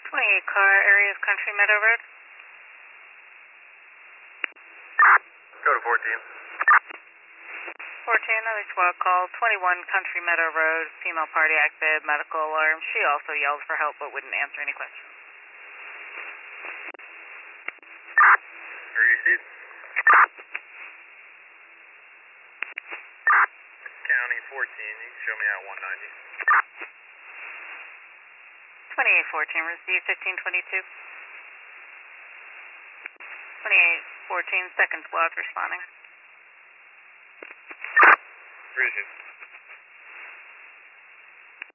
28 car area of Country Meadow Road. Go to 14. 14, another SWAT call. 21 Country Meadow Road, female party active, medical alarm. She also yelled for help but wouldn't answer any questions. Are you seat? County 14, you can show me out 190. 2814, receive 1522. 2814, second SWAT responding. Appreciate it.